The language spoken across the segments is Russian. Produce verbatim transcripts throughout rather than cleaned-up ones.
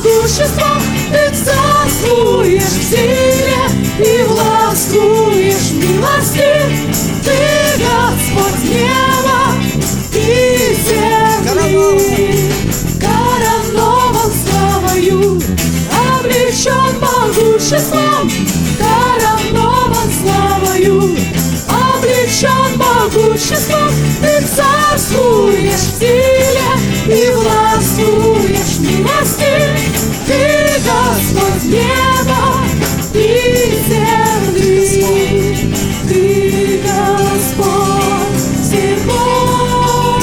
могуществом, Ты царствуешь в силе и властвуешь в милости. Ты Господь неба и земли, коронован славою, облечен могуществом, коронован славою, облечен могуществом. Ты царствуешь в силе и властвуешь в милости. Ты Господь неба и земли, Ты Господь всего,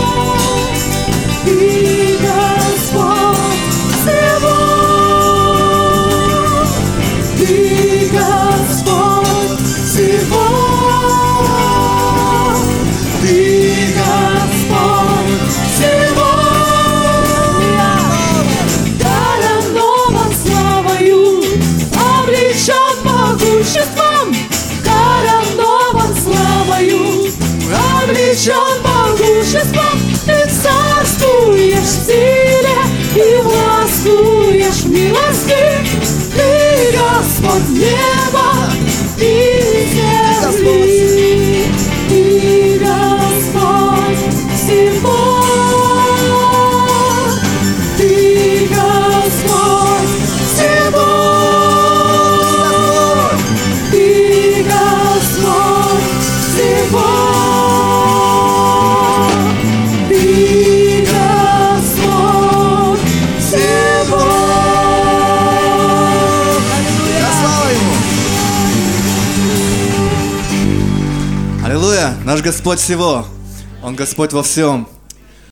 Ты Господь всего, Ты Господь всего, Ты Господь всего. Коронован славою, облечен могуществом, коронован славою, облечен могуществом. Ты царствуешь в силе и властвуешь в милости. Ты Господь неба и земли, Ты Господь всего, Ты Господь всего, Ты Господь всего, Ты Господь всего. Слава Ему! Аллилуйя! Наш Господь всего. Он Господь во всем.